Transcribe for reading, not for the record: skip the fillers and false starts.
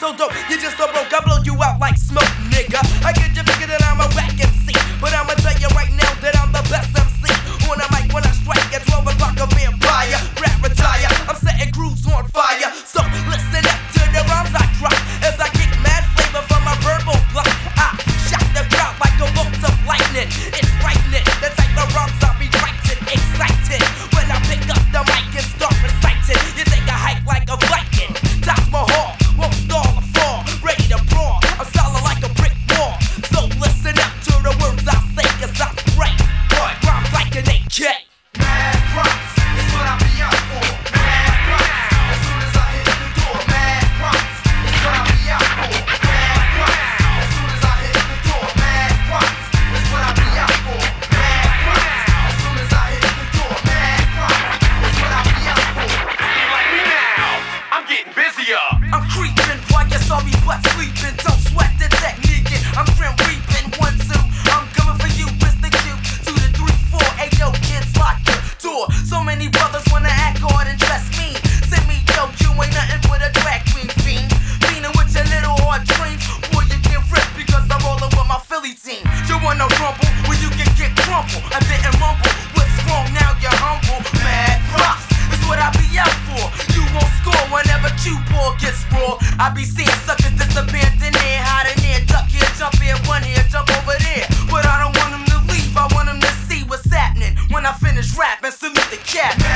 so dope, you just so broke, I blow you out like smoke, nigga. I get you bigger than I'm a whack MC, but I'ma tell you right now that I'm the best MC. On the mic when I strike at 12 o'clock, a vampire, rap retire. I'm setting grooves on fire, so listen up to the rhymes I drop as I get mad flavor from my verbal block. I shock the crowd like a bolt of lightning. It's frightening, the type of rhymes I be writing, excited. When I pick up the mic and start reciting, you take a hike like a Viking. Top my hall, won't stall or fall, ready to brawl. I'm solid like a brick wall, so listen up to the words I say, cause I spray. What? Rhymes like an AK. Mad props, that's what I be out for. Mad props, as soon as I hit the door. Mad props, that's what I be out for. Mad props, as soon as I hit the door. Mad props, that's what I be out for. Mad props, as soon as I hit the door. Mad props, that's what I be out for. Like me now, I'm getting busier. I'm creeping while you're sorry but sleeping. Don't sweat the technique. I'm grim reaping. 1, 2. I'm coming for you, Mr. Q. 2 to 3, 4. Hey yo, kids, lock your door. So many brothers wanna act hard and dress mean. Send me yo, you ain't nothing but a drag queen fiend. Fiending with your little hard dreams. Boy, you get ripped because I'm rolling with my Philly team. You wanna rumble? Well, you can get crumpled. I didn't mumble. What's wrong now? You're humble. Mad props is what I be out for. You won't score whenever Q-ball gets raw. I be seeing suckers disappear in there, hide in there, duck here, jump here, one here, jump over there. But I don't want them to leave, I want them to see what's happening. When I finish rapping, salute the cat.